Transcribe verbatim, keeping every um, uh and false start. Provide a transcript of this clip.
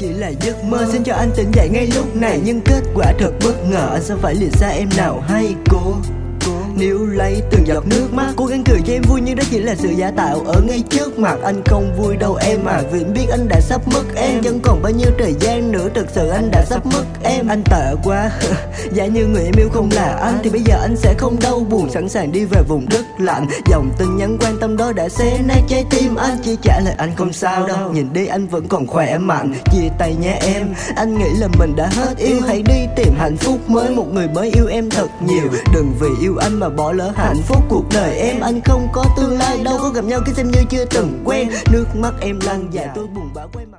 chỉ là giấc mơ, xin cho anh tỉnh dậy ngay lúc này. Nhưng kết quả thật bất ngờ, anh sao phải lìa xa em nào hay cô. Nếu lấy từng giọt nước mắt, cố gắng cười cho em vui nhưng đó chỉ là sự giả tạo ở ngay trước mặt. Anh không vui đâu em à, vì anh biết anh đã sắp mất em. Chẳng còn bao nhiêu thời gian nữa, thực sự anh đã sắp mất em. Anh tệ quá, giả như người em yêu không là anh, thì bây giờ anh sẽ không đau buồn, sẵn sàng đi về vùng đất lạnh. Dòng tin nhắn quan tâm đó đã xé nát trái tim anh, chỉ trả lời anh không sao đâu, nhìn đi anh vẫn còn khỏe mạnh. Chia tay nhé em, anh nghĩ là mình đã hết yêu. Hãy đi tìm hạnh phúc mới, một người mới yêu em thật nhiều. Đừng vì yêu anh mà bỏ lỡ hạnh phúc cuộc đời em. Anh không có tương lai đâu, có gặp nhau cứ xem như chưa từng quen. Nước mắt em lăn dài, tôi buồn bã quay